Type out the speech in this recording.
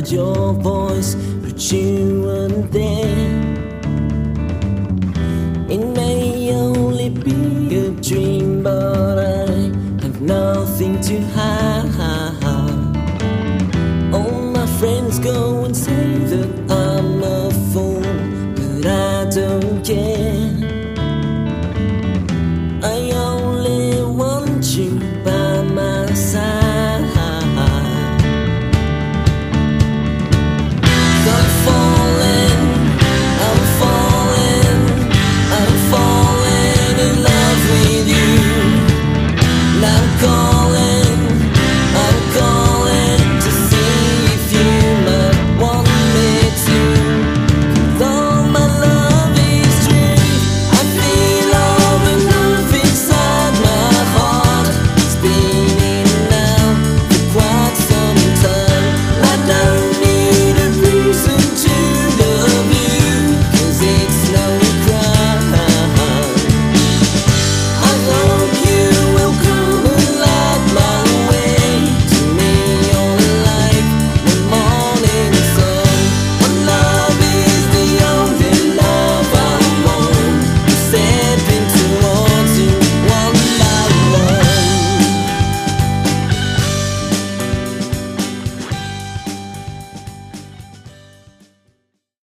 heard your voice, but you weren't there. It may only be a dream, but I have nothing to hide. All my friends go and say that I'm a fool, but I don't care.